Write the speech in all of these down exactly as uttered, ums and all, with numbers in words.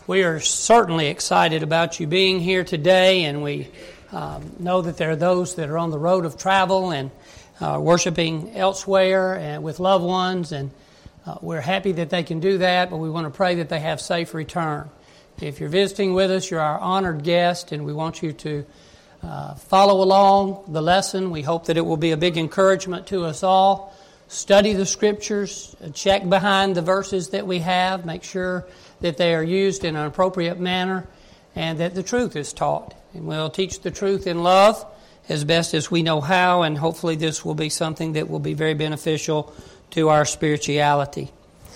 We are certainly excited about you being here today, and we um, know that there are those that are on the road of travel and uh, worshiping elsewhere and with loved ones, and uh, we're happy that they can do that, but we want to pray that they have safe return. If you're visiting with us, you're our honored guest, and we want you to uh, follow along the lesson. We hope that it will be a big encouragement to us all. Study the Scriptures, check behind the verses that we have, make sure that they are used in an appropriate manner, and that the truth is taught. And we'll teach the truth in love as best as we know how, and hopefully this will be something that will be very beneficial to our spirituality.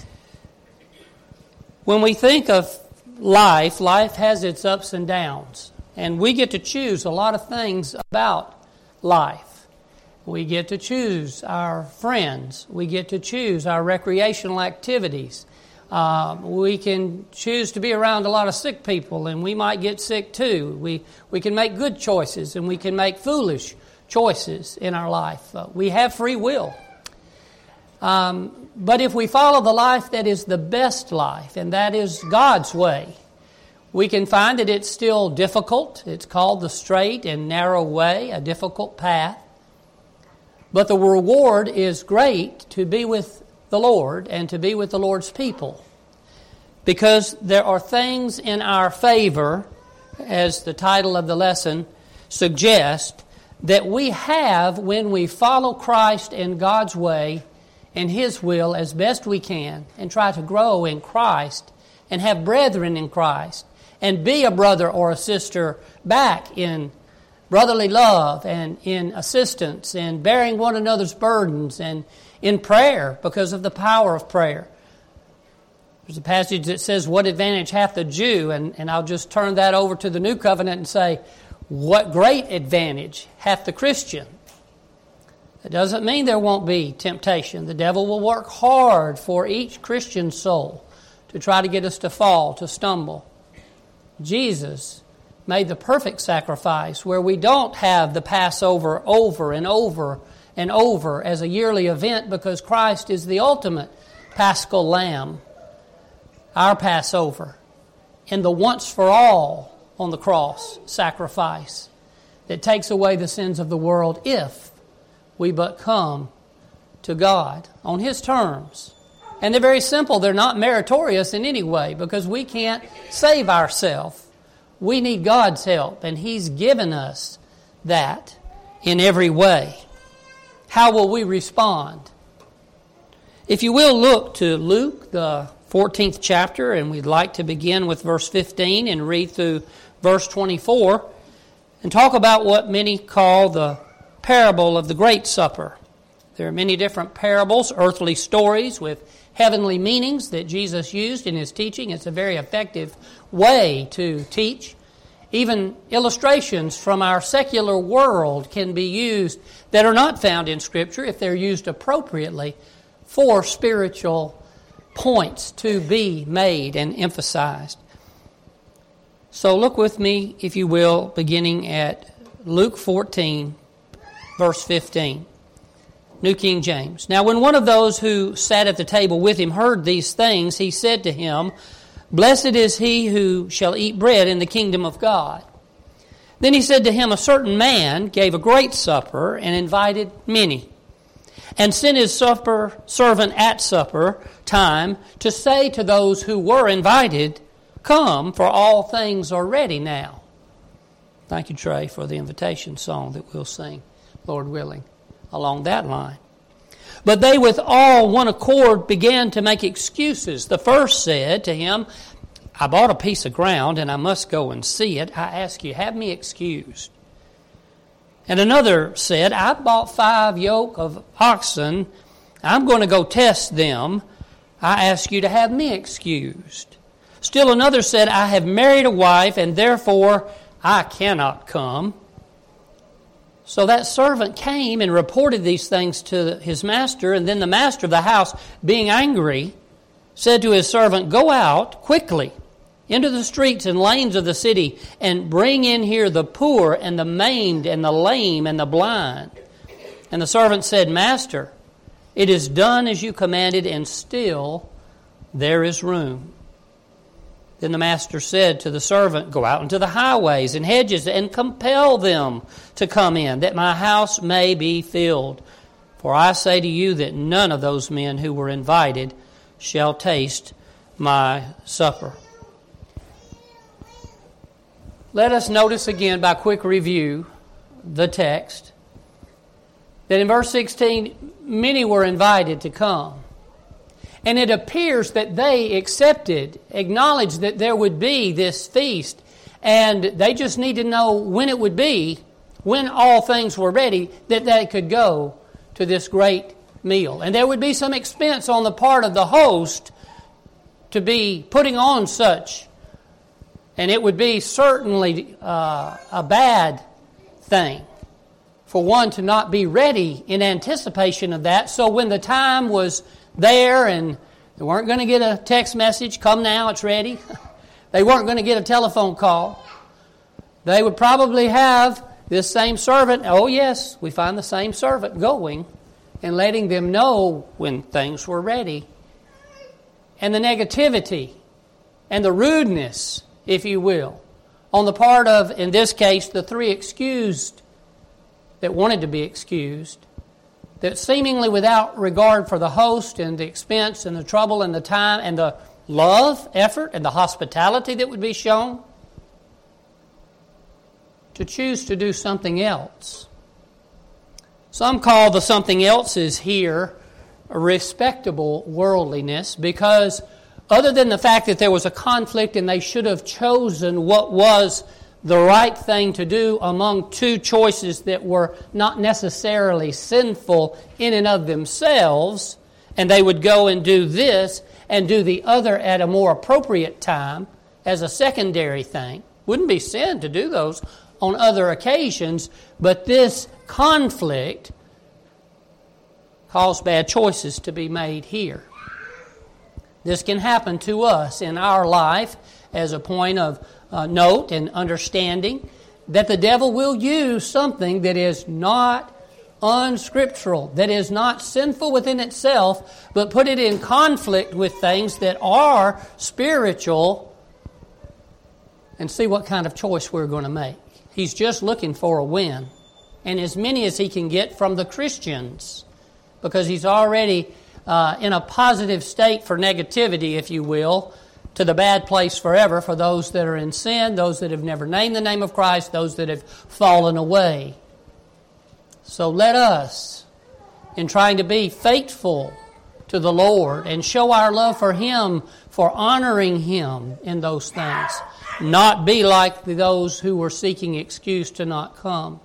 When we think of life, life has its ups and downs, and we get to choose a lot of things about life. We get to choose our friends. We get to choose our recreational activities. Uh, we can choose to be around a lot of sick people, and we might get sick too. We we can make good choices, and we can make foolish choices in our life. Uh, we have free will. Um, but if we follow the life that is the best life, and that is God's way, we can find that it's still difficult. It's called the straight and narrow way, a difficult path. But the reward is great to be with the Lord and to be with the Lord's people, because there are things in our favor, as the title of the lesson suggests, that we have when we follow Christ and God's way and His will as best we can, and try to grow in Christ and have brethren in Christ and be a brother or a sister back in brotherly love and in assistance and bearing one another's burdens and in prayer because of the power of prayer. There's a passage that says, "What advantage hath the Jew?" And, and I'll just turn that over to the New Covenant and say, what great advantage hath the Christian? It doesn't mean there won't be temptation. The devil will work hard for each Christian soul to try to get us to fall, to stumble. Jesus made the perfect sacrifice where we don't have the Passover over and over and over as a yearly event, because Christ is the ultimate paschal lamb, our Passover, and the once-for-all on the cross sacrifice that takes away the sins of the world if we but come to God on His terms. And they're very simple. They're not meritorious in any way, because we can't save ourselves. We need God's help, and He's given us that in every way. How will we respond? If you will, look to Luke, the fourteenth chapter, and we'd like to begin with verse fifteen and read through verse twenty-four and talk about what many call the parable of the Great Supper. There are many different parables, earthly stories with heavenly meanings that Jesus used in His teaching. It's a very effective way to teach. Even illustrations from our secular world can be used that are not found in Scripture if they're used appropriately for spiritual points to be made and emphasized. So look with me, if you will, beginning at Luke fourteen, verse fifteen. New King James. "Now when one of those who sat at the table with him heard these things, he said to him, Blessed is he who shall eat bread in the kingdom of God. Then he said to him, A certain man gave a great supper and invited many, and sent his supper servant at supper time to say to those who were invited, Come, for all things are ready now." Thank you, Trey, for the invitation song that we'll sing, Lord willing, along that line. "But they with all one accord began to make excuses. The first said to him, I bought a piece of ground and I must go and see it. I ask you, have me excused. And another said, I bought five yoke of oxen. I'm going to go test them. I ask you to have me excused. Still another said, I have married a wife and therefore I cannot come. So that servant came and reported these things to his master, and then the master of the house, being angry, said to his servant, Go out quickly into the streets and lanes of the city and bring in here the poor and the maimed and the lame and the blind. And the servant said, Master, it is done as you commanded, and still there is room. Then the master said to the servant, Go out into the highways and hedges and compel them to come in, that my house may be filled. For I say to you that none of those men who were invited shall taste my supper. Let us notice again by quick review the text that in verse sixteen, many were invited to come. And it appears that they accepted, acknowledged that there would be this feast, and they just need to know when it would be, when all things were ready, that they could go to this great meal. And there would be some expense on the part of the host to be putting on such, and it would be certainly uh, a bad thing for one to not be ready in anticipation of that. So when the time was there and they weren't going to get a text message, come now, it's ready. They weren't going to get a telephone call. They would probably have this same servant, oh yes, we find the same servant going and letting them know when things were ready. And the negativity and the rudeness, if you will, on the part of, in this case, the three excused that wanted to be excused, that seemingly without regard for the host and the expense and the trouble and the time and the love, effort, and the hospitality that would be shown, to choose to do something else. Some call the something else's here a respectable worldliness, because other than the fact that there was a conflict and they should have chosen what was the right thing to do among two choices that were not necessarily sinful in and of themselves, and they would go and do this and do the other at a more appropriate time as a secondary thing. Wouldn't be sin to do those on other occasions, but this conflict caused bad choices to be made here. This can happen to us in our life as a point of uh, note and understanding, that the devil will use something that is not unscriptural, that is not sinful within itself, but put it in conflict with things that are spiritual, and see what kind of choice we're going to make. He's just looking for a win, and as many as he can get from the Christians, because he's already uh, in a positive state for negativity, if you will, to the bad place forever for those that are in sin, those that have never named the name of Christ, those that have fallen away. So let us, in trying to be faithful to the Lord and show our love for Him, for honoring Him in those things, not be like those who were seeking excuse to not come.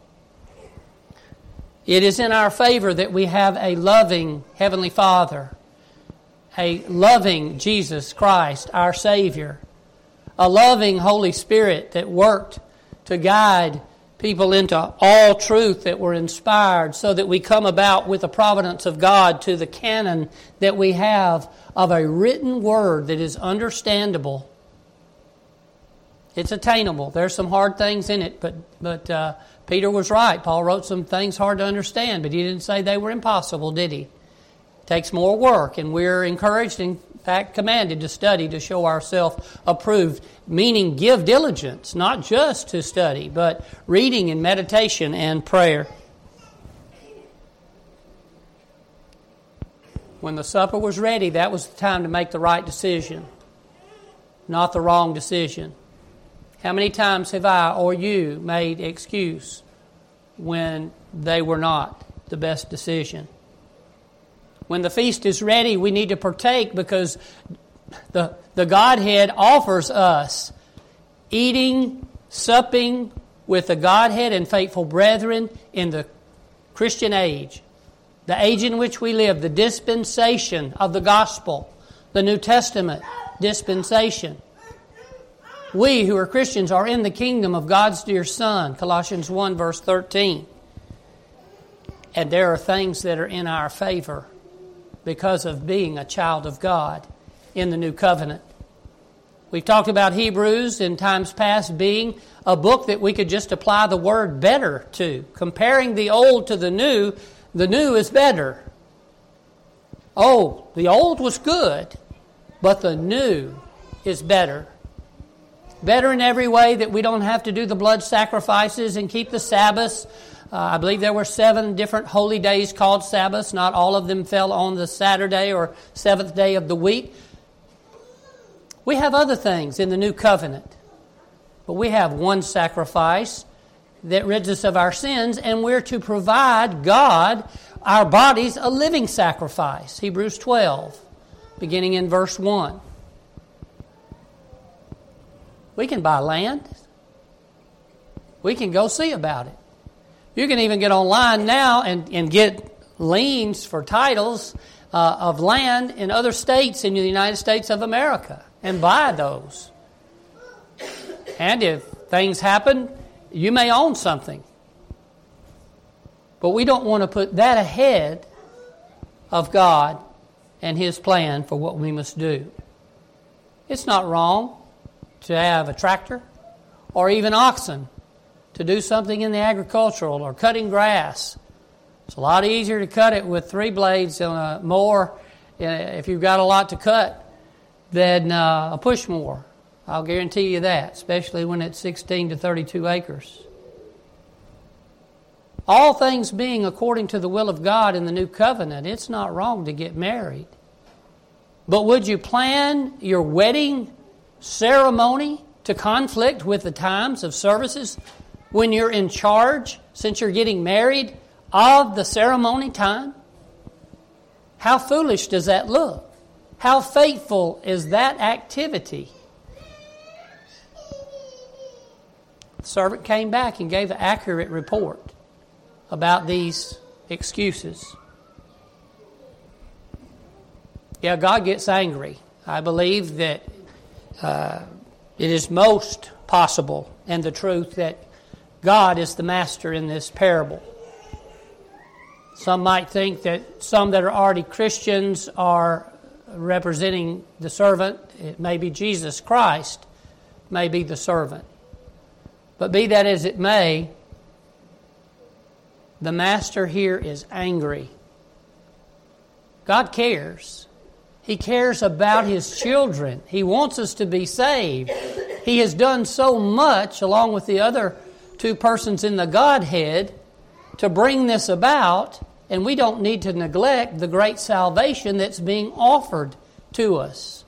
It is in our favor that we have a loving Heavenly Father, a loving Jesus Christ, our Savior, a loving Holy Spirit that worked to guide people into all truth that were inspired, so that we come about with the providence of God to the canon that we have of a written word that is understandable. It's attainable. There's some hard things in it, but but uh, Peter was right. Paul wrote some things hard to understand, but he didn't say they were impossible, did he? It takes more work, and we're encouraged, in fact commanded, to study to show ourselves approved, meaning give diligence, not just to study, but reading and meditation and prayer. When the supper was ready, that was the time to make the right decision, not the wrong decision. How many times have I or you made excuse when they were not the best decision? When the feast is ready, we need to partake, because the, the Godhead offers us eating, supping with the Godhead and faithful brethren in the Christian age, the age in which we live, the dispensation of the gospel, the New Testament dispensation. We who are Christians are in the kingdom of God's dear Son, Colossians one verse thirteen. And there are things that are in our favor because of being a child of God in the new covenant. We've talked about Hebrews in times past being a book that we could just apply the word better to. Comparing the old to the new, the new is better. Oh, the old was good, but the new is better. better in every way that we don't have to do the blood sacrifices and keep the Sabbaths. Uh, I believe there were seven different holy days called Sabbaths. Not all of them fell on the Saturday or seventh day of the week. We have other things in the new covenant. But we have one sacrifice that rids us of our sins, and we're to provide God, our bodies, a living sacrifice. Hebrews twelve, beginning in verse one. We can buy land. We can go see about it. You can even get online now and, and get liens for titles uh, of land in other states in the United States of America and buy those. And if things happen, you may own something. But we don't want to put that ahead of God and His plan for what we must do. It's not wrong to have a tractor or even oxen to do something in the agricultural or cutting grass. It's a lot easier to cut it with three blades and a mower if you've got a lot to cut than uh, a push mower. I'll guarantee you that, especially when it's sixteen to thirty-two acres. All things being according to the will of God in the new covenant, it's not wrong to get married. But would you plan your wedding ceremony to conflict with the times of services when you're in charge, since you're getting married, of the ceremony time? How foolish does that look? How faithful is that activity? The servant came back and gave an accurate report about these excuses. Yeah, God gets angry. I believe that uh, it is most possible and the truth that God is the master in this parable. Some might think that some that are already Christians are representing the servant. It may be Jesus Christ, may be the servant. But be that as it may, the master here is angry. God cares. He cares about His children. He wants us to be saved. He has done so much, along with the other two persons in the Godhead, to bring this about, and we don't need to neglect the great salvation that's being offered to us.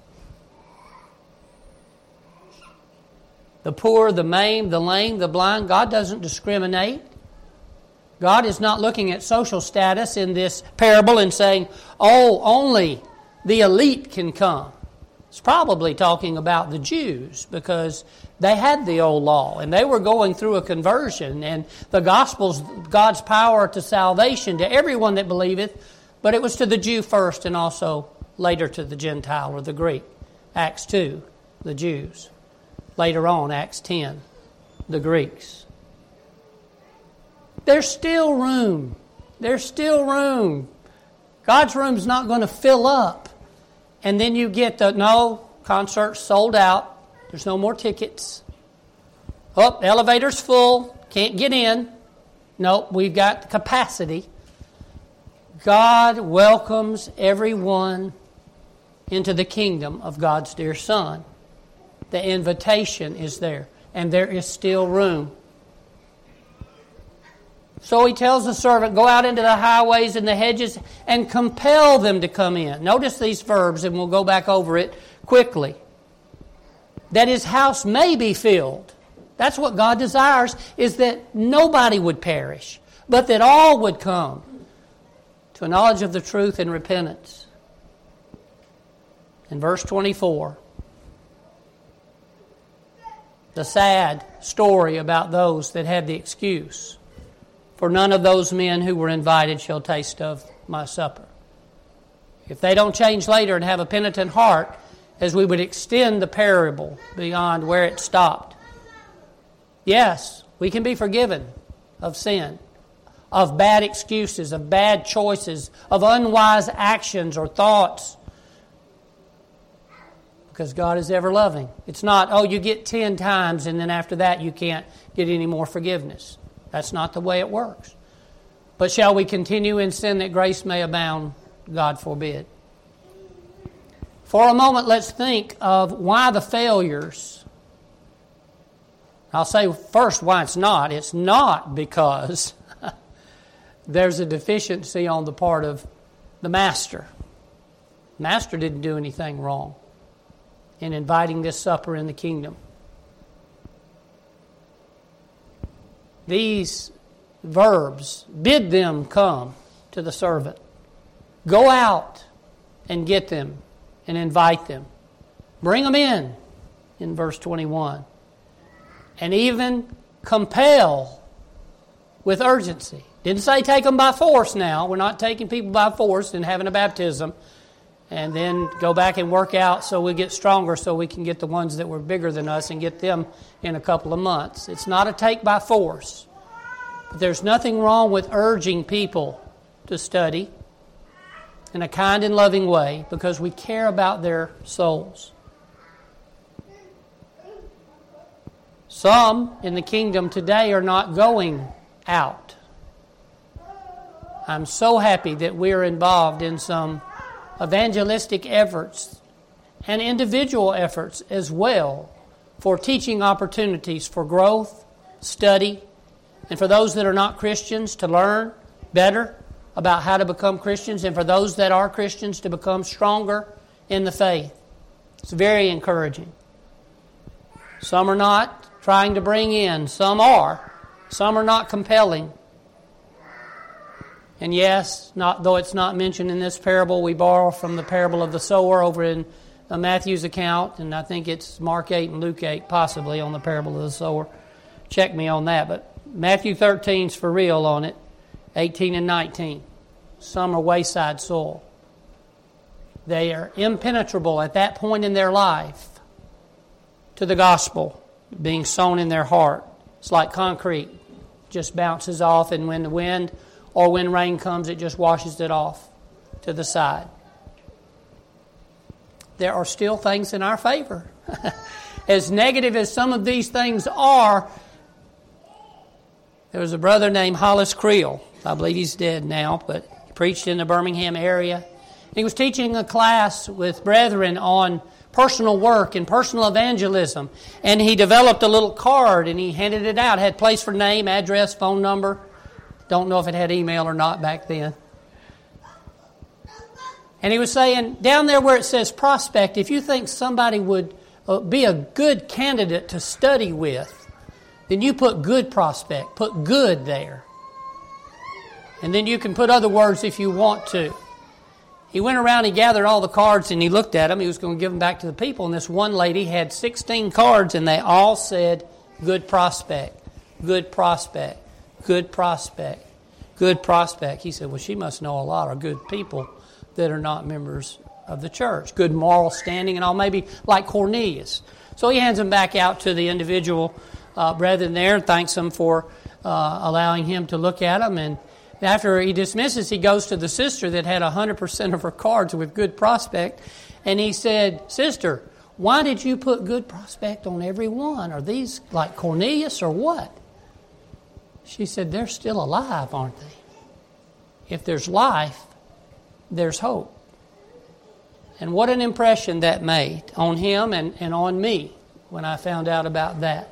The poor, the maimed, the lame, the blind, God doesn't discriminate. God is not looking at social status in this parable and saying, oh, only the elite can come. It's probably talking about the Jews because they had the old law and they were going through a conversion, and the gospel's God's power to salvation to everyone that believeth, but it was to the Jew first and also later to the Gentile or the Greek. Acts two, the Jews. Later on, Acts ten, the Greeks. There's still room. There's still room. God's room's not going to fill up. And then you get the, no, concert's sold out. There's no more tickets. Oh, the elevator's full. Can't get in. No, we've got the capacity. God welcomes everyone into the kingdom of God's dear Son. The invitation is there, and there is still room. So He tells the servant, go out into the highways and the hedges and compel them to come in. Notice these verbs, and we'll go back over it quickly. That His house may be filled. That's what God desires, is that nobody would perish, but that all would come to a knowledge of the truth and repentance. In verse twenty-four, the sad story about those that had the excuse. For none of those men who were invited shall taste of my supper. If they don't change later and have a penitent heart, as we would extend the parable beyond where it stopped. Yes, we can be forgiven of sin, of bad excuses, of bad choices, of unwise actions or thoughts. Because God is ever loving. It's not, oh, you get ten times and then after that you can't get any more forgiveness. That's not the way it works. But shall we continue in sin that grace may abound? God forbid. For a moment, let's think of why the failures I'll say first why it's not. It's not because there's a deficiency on the part of the master. Master didn't do anything wrong in inviting this supper in the kingdom. These verbs, bid them come to the servant. Go out and get them and invite them. Bring them in, in verse twenty-one. And even compel with urgency. Didn't say take them by force now. We're not taking people by force and having a baptism and then go back and work out so we get stronger so we can get the ones that were bigger than us and get them in a couple of months. It's not a take by force. But there's nothing wrong with urging people to study in a kind and loving way because we care about their souls. Some in the kingdom today are not going out. I'm so happy that we're involved in some evangelistic efforts and individual efforts as well for teaching opportunities for growth, study, and for those that are not Christians to learn better about how to become Christians, and for those that are Christians to become stronger in the faith. It's very encouraging. Some are not trying to bring in. Some are. Some are not compelling. And yes, not though it's not mentioned in this parable, we borrow from the parable of the sower over in uh, Matthew's account, and I think it's Mark eight and Luke eight, possibly, on the parable of the sower. Check me on that, but Matthew thirteen's for real on it, eighteen and nineteen. Some are wayside soil. They are impenetrable at that point in their life to the gospel being sown in their heart. It's like concrete. Just bounces off, and when the wind or when rain comes, it just washes it off to the side. There are still things in our favor. As negative as some of these things are, there was a brother named Hollis Creel. I believe he's dead now, but he preached in the Birmingham area. He was teaching a class with brethren on personal work and personal evangelism. And he developed a little card and he handed it out. It had place for name, address, phone number. Don't know if it had email or not back then. And he was saying, down there where it says prospect, if you think somebody would be a good candidate to study with, then you put good prospect, put good there. And then you can put other words if you want to. He went around, he gathered all the cards, and he looked at them. He was going to give them back to the people. And this one lady had sixteen cards, and they all said, good prospect, good prospect, good prospect, good prospect. He said, well, she must know a lot of good people that are not members of the church. Good moral standing and all, maybe like Cornelius. So he hands them back out to the individual uh, brethren there and thanks them for uh, allowing him to look at them. And after he dismisses, he goes to the sister that had one hundred percent of her cards with good prospect. And he said, sister, why did you put good prospect on every one? Are these like Cornelius or what? She said, they're still alive, aren't they? If there's life, there's hope. And what an impression that made on him and, and on me when I found out about that.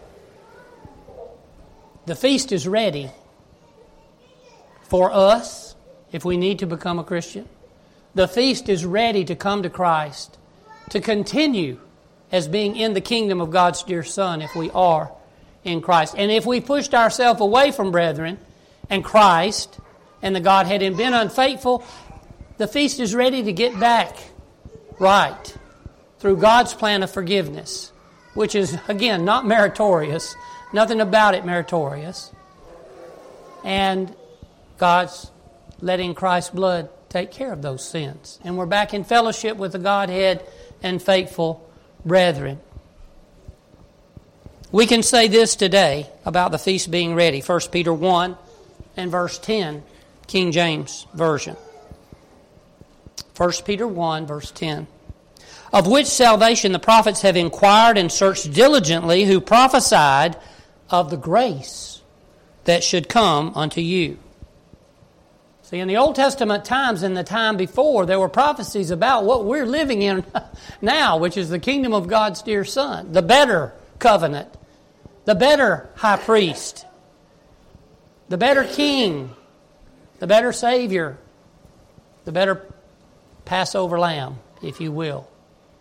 The feast is ready for us if we need to become a Christian. The feast is ready to come to Christ, to continue as being in the kingdom of God's dear Son if we are in Christ. And if we pushed ourselves away from brethren and Christ and the Godhead and been unfaithful, the feast is ready to get back right through God's plan of forgiveness, which is, again, not meritorious, nothing about it meritorious, and God's letting Christ's blood take care of those sins. And we're back in fellowship with the Godhead and faithful brethren. We can say this today about the feast being ready. First Peter one and verse ten, King James Version. First Peter one, verse ten. Of which salvation the prophets have inquired and searched diligently, who prophesied of the grace that should come unto you. See, in the Old Testament times, in the time before, there were prophecies about what we're living in now, which is the kingdom of God's dear Son, the better covenant, the better high priest, the better king, the better Savior, the better Passover lamb, if you will.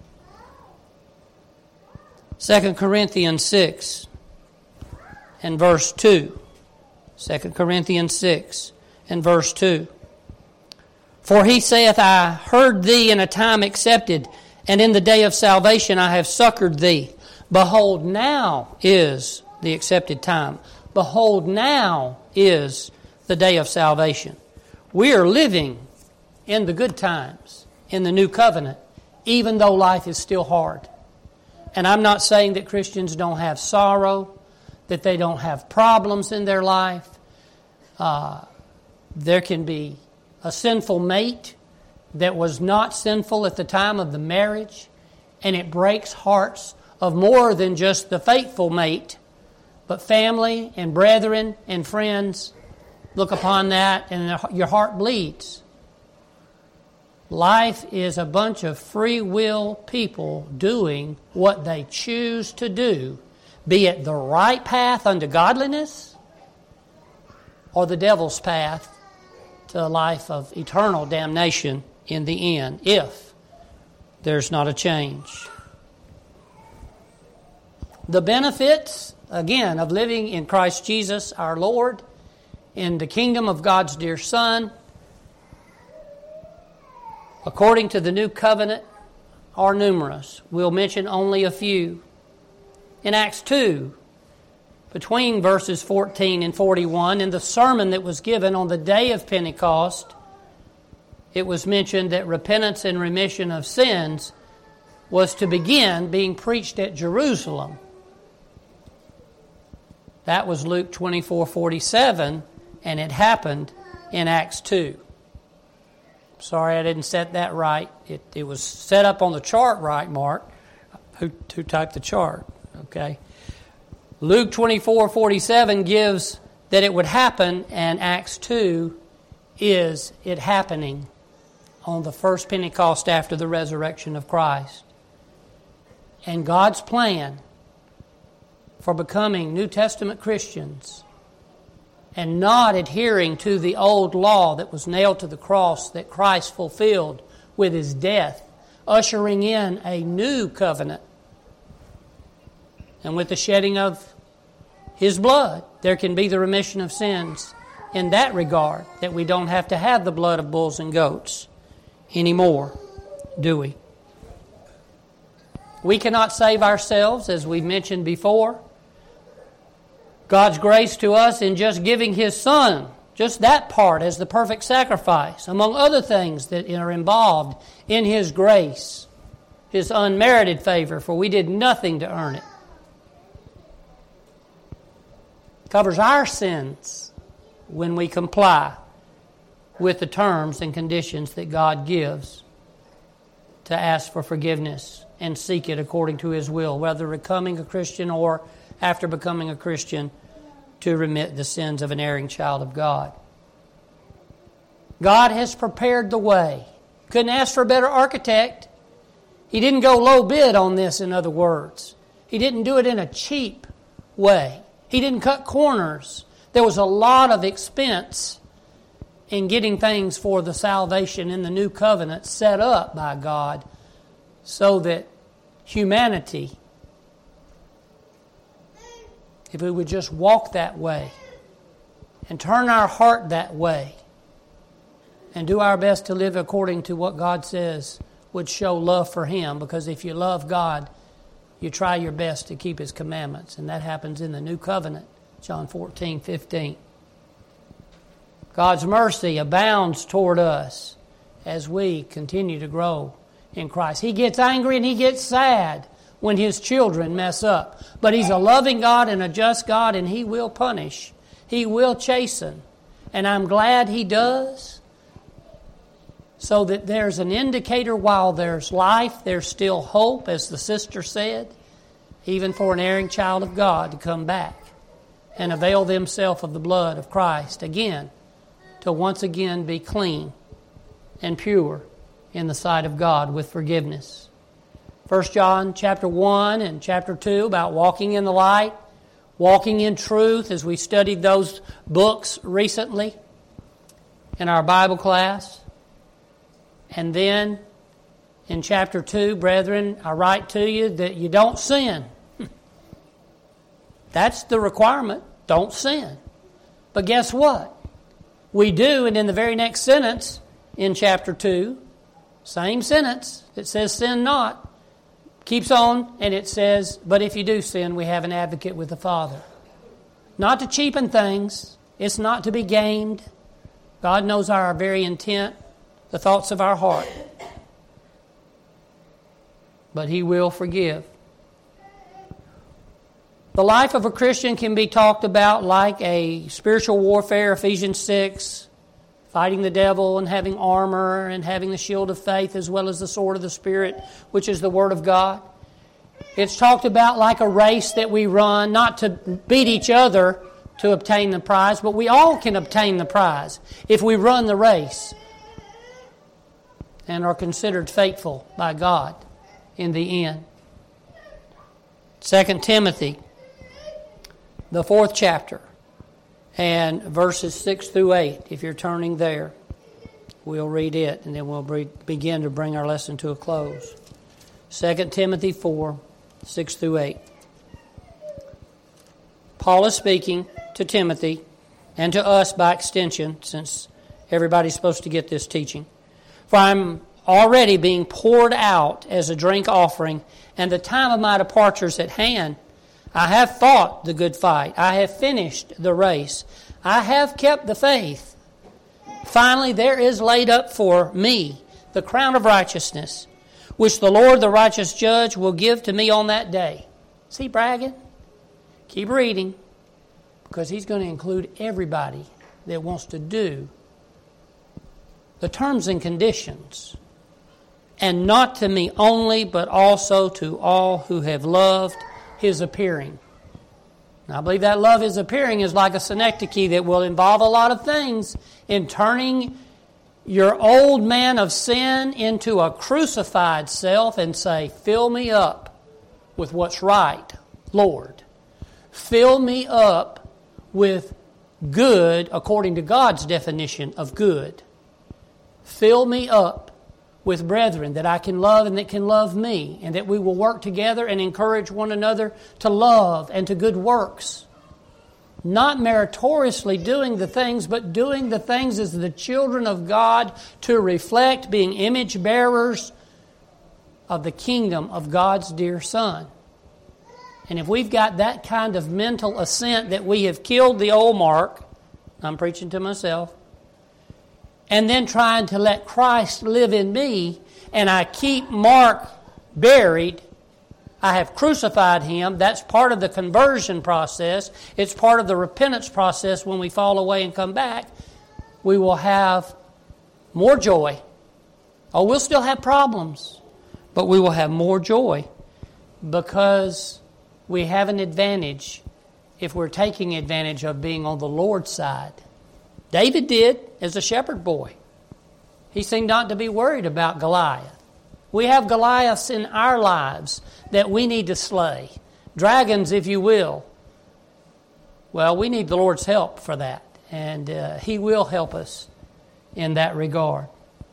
Second Corinthians six and verse two. Second Corinthians six and verse two. For he saith, I heard thee in a time accepted, and in the day of salvation I have succored thee. Behold, now is the accepted time. Behold, now is the day of salvation. We are living in the good times, in the new covenant, even though life is still hard. And I'm not saying that Christians don't have sorrow, that they don't have problems in their life. Uh, there can be a sinful mate that was not sinful at the time of the marriage, and it breaks hearts of more than just the faithful mate, but family and brethren and friends look upon that and your heart bleeds. Life is a bunch of free will people doing what they choose to do, be it the right path unto godliness or the devil's path to a life of eternal damnation in the end, if there's not a change. The benefits, again, of living in Christ Jesus our Lord, in the kingdom of God's dear Son, according to the new covenant, are numerous. We'll mention only a few. In Acts two, between verses fourteen and forty-one, in the sermon that was given on the day of Pentecost, it was mentioned that repentance and remission of sins was to begin being preached at Jerusalem. That was Luke twenty-four forty-seven, and it happened in Acts two. Sorry, I didn't set that right. It, it was set up on the chart right, Mark. Who, who typed the chart? Okay. Luke twenty-four forty-seven gives that it would happen, and Acts two is it happening on the first Pentecost after the resurrection of Christ. And God's plan for becoming New Testament Christians and not adhering to the old law that was nailed to the cross that Christ fulfilled with His death, ushering in a new covenant. And with the shedding of His blood, there can be the remission of sins in that regard, that we don't have to have the blood of bulls and goats anymore, do we? We cannot save ourselves, as we've mentioned before. God's grace to us in just giving His Son, just that part as the perfect sacrifice, among other things that are involved in His grace, His unmerited favor, for we did nothing to earn it. Covers our sins when we comply with the terms and conditions that God gives to ask for forgiveness and seek it according to His will, whether becoming a Christian or after becoming a Christian, to remit the sins of an erring child of God. God has prepared the way. Couldn't ask for a better architect. He didn't go low bid on this, in other words. He didn't do it in a cheap way. He didn't cut corners. There was a lot of expense in getting things for the salvation in the new covenant set up by God so that humanity, if we would just walk that way and turn our heart that way and do our best to live according to what God says would show love for Him, because if you love God, you try your best to keep His commandments, and that happens in the new covenant, John fourteen fifteen. God's mercy abounds toward us as we continue to grow in Christ. He gets angry and He gets sad when His children mess up. But He's a loving God and a just God, and He will punish. He will chasten. And I'm glad He does, so that there's an indicator while there's life, there's still hope, as the sister said, even for an erring child of God to come back and avail themselves of the blood of Christ again, to once again be clean and pure in the sight of God with forgiveness. First John chapter one and chapter two about walking in the light. Walking in Truth, as we studied those books recently in our Bible class. And then in chapter two, brethren, I write to you that you don't sin. That's the requirement. Don't sin. But guess what? We do, and in the very next sentence in chapter two, same sentence, it says sin not. Keeps on, and it says, but if you do sin, we have an advocate with the Father. Not to cheapen things. It's not to be gamed. God knows our very intent, the thoughts of our heart. But He will forgive. The life of a Christian can be talked about like a spiritual warfare, Ephesians six, fighting the devil and having armor and having the shield of faith as well as the sword of the Spirit, which is the Word of God. It's talked about like a race that we run, not to beat each other to obtain the prize, but we all can obtain the prize if we run the race and are considered faithful by God in the end. Second Timothy, the fourth chapter, and verses six through eight. If you're turning there, we'll read it, and then we'll begin to bring our lesson to a close. Second Timothy four, six through eight. Paul is speaking to Timothy and to us by extension, since everybody's supposed to get this teaching. For I'm already being poured out as a drink offering, and the time of my departure is at hand. I have fought the good fight. I have finished the race. I have kept the faith. Finally, there is laid up for me the crown of righteousness, which the Lord, the righteous judge, will give to me on that day. Is he bragging? Keep reading, because he's going to include everybody that wants to do the terms and conditions. And not to me only, but also to all who have loved His appearing. Now, I believe that love His appearing is like a synecdoche that will involve a lot of things in turning your old man of sin into a crucified self and say, fill me up with what's right, Lord. Fill me up with good according to God's definition of good. Fill me up with brethren that I can love and that can love me, and that we will work together and encourage one another to love and to good works. Not meritoriously doing the things, but doing the things as the children of God to reflect being image bearers of the kingdom of God's dear Son. And if we've got that kind of mental assent that we have killed the old Mark, I'm preaching to myself, and then trying to let Christ live in me, and I keep Mark buried, I have crucified him. That's part of the conversion process. It's part of the repentance process when we fall away and come back. We will have more joy. Oh, we'll still have problems, but we will have more joy because we have an advantage if we're taking advantage of being on the Lord's side. David did as a shepherd boy. He seemed not to be worried about Goliath. We have Goliaths in our lives that we need to slay. Dragons, if you will. Well, we need the Lord's help for that. And uh, He will help us in that regard.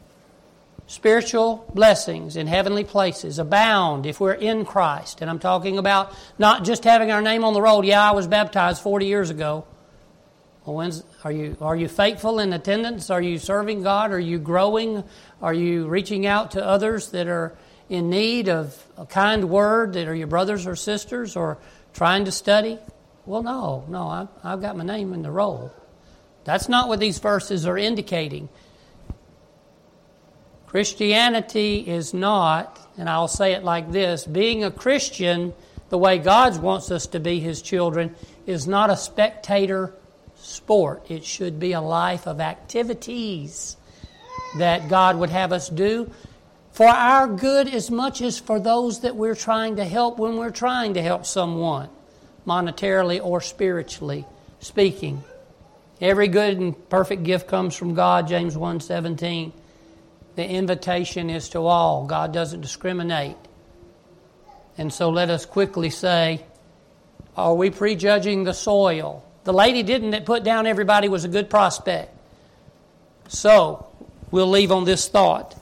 Spiritual blessings in heavenly places abound if we're in Christ. And I'm talking about not just having our name on the roll. Yeah, I was baptized forty years ago. Well, when's, are you are you faithful in attendance? Are you serving God? Are you growing? Are you reaching out to others that are in need of a kind word, that are your brothers or sisters, or trying to study? Well, no, no, I've, I've got my name in the roll. That's not what these verses are indicating. Christianity is not, and I'll say it like this, being a Christian, the way God wants us to be His children, is not a spectator sport. It should be a life of activities that God would have us do for our good as much as for those that we're trying to help when we're trying to help someone, monetarily or spiritually speaking. Every good and perfect gift comes from God, James one seventeen. The invitation is to all. God doesn't discriminate. And so let us quickly say, Are we prejudging the soil? The lady didn't put down everybody was a good prospect. So, we'll leave on this thought.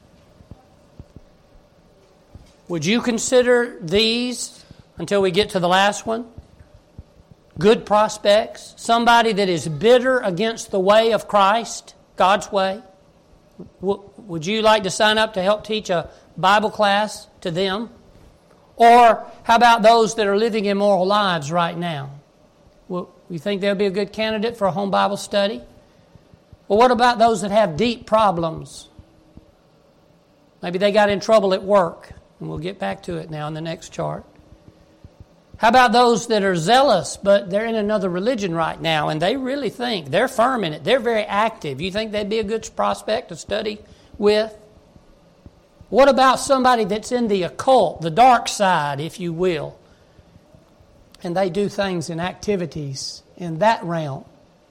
Would you consider these, until we get to the last one, good prospects? Somebody that is bitter against the way of Christ, God's way? Would you like to sign up to help teach a Bible class to them? Or how about those that are living immoral lives right now? Well, you think they'll be a good candidate for a home Bible study? Well, what about those that have deep problems? Maybe they got in trouble at work, and we'll get back to it now in the next chart. How about those that are zealous, but they're in another religion right now, and they really think, they're firm in it, they're very active. You think they'd be a good prospect to study with? What about somebody that's in the occult, the dark side, if you will, and they do things and activities in that realm?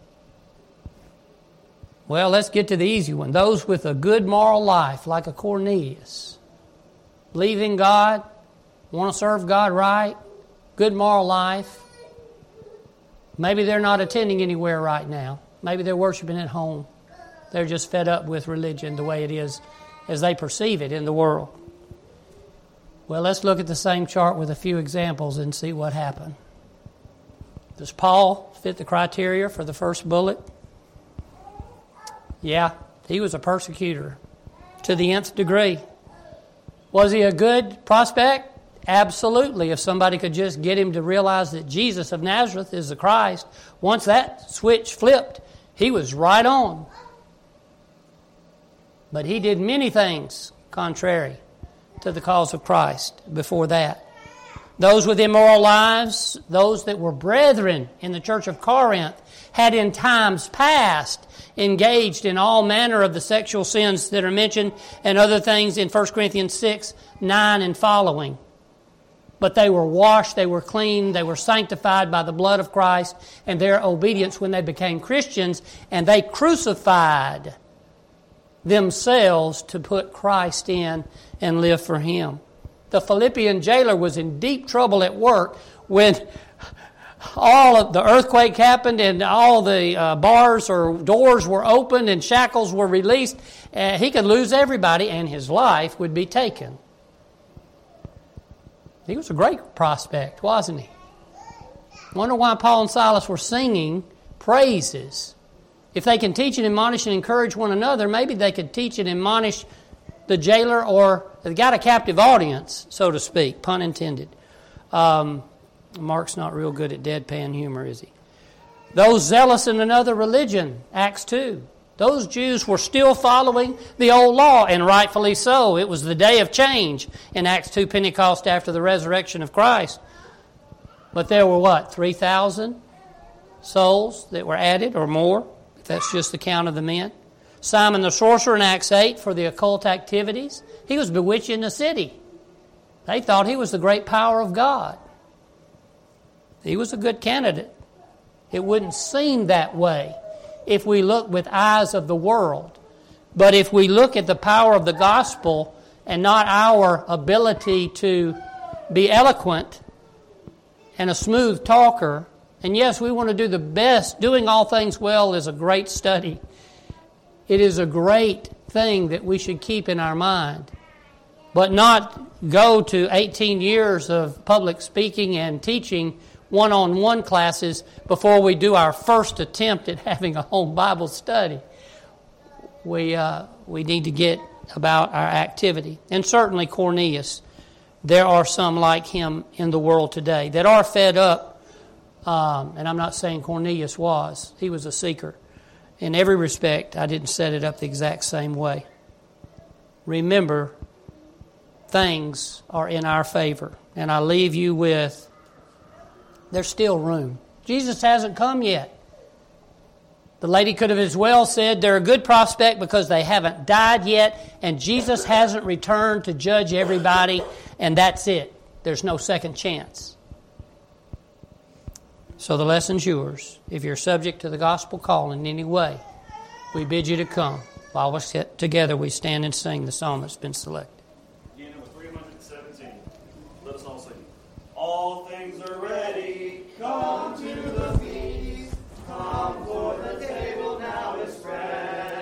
Well, let's get to the easy one. Those with a good moral life, like a Cornelius. Believe in God, want to serve God right, good moral life. Maybe they're not attending anywhere right now. Maybe they're worshiping at home. They're just fed up with religion the way it is as they perceive it in the world. Well, let's look at the same chart with a few examples and see what happened. Does Paul fit the criteria for the first bullet? Yeah, he was a persecutor to the nth degree. Was he a good prospect? Absolutely. If somebody could just get him to realize that Jesus of Nazareth is the Christ, once that switch flipped, he was right on. But he did many things contrary to the cause of Christ before that. Those with immoral lives, those that were brethren in the church of Corinth, had in times past engaged in all manner of the sexual sins that are mentioned and other things in First Corinthians six, nine and following. But they were washed, they were clean, they were sanctified by the blood of Christ and their obedience when they became Christians, and they crucified themselves to put Christ in and live for Him. The Philippian jailer was in deep trouble at work when all of the earthquake happened and all the uh, bars or doors were opened and shackles were released. Uh, he could lose everybody and his life would be taken. He was a great prospect, wasn't he? Wonder why Paul and Silas were singing praises. If they can teach and admonish and encourage one another, maybe they could teach and admonish the jailer, or they got a captive audience, so to speak, pun intended. Um, Mark's not real good at deadpan humor, is he? Those zealous in another religion, Acts two. Those Jews were still following the old law, and rightfully so. It was the day of change in Acts two, Pentecost after the resurrection of Christ. But there were what, three thousand souls that were added or more, if that's just the count of the men. Simon the sorcerer in Acts eight for the occult activities. He was bewitching the city. They thought he was the great power of God. He was a good candidate. It wouldn't seem that way if we look with eyes of the world. But if we look at the power of the gospel and not our ability to be eloquent and a smooth talker, and yes, we want to do the best. Doing all things well is a great study. It is a great thing that we should keep in our mind, but not go to eighteen years of public speaking and teaching one-on-one classes before we do our first attempt at having a home Bible study. We uh, we need to get about our activity. And certainly Cornelius, there are some like him in the world today that are fed up, um, and I'm not saying Cornelius was. He was a seeker. In every respect, I didn't set it up the exact same way. Remember, things are in our favor. And I leave you with, there's still room. Jesus hasn't come yet. The lady could have as well said they're a good prospect because they haven't died yet, and Jesus hasn't returned to judge everybody, and that's it. There's no second chance. So the lesson's yours. If you're subject to the gospel call in any way, we bid you to come. While we're together, we stand and sing the song that's been selected. Again, number three hundred seventeen. Let us all sing. All things are ready. Come to the feast. Come, for the table now is spread.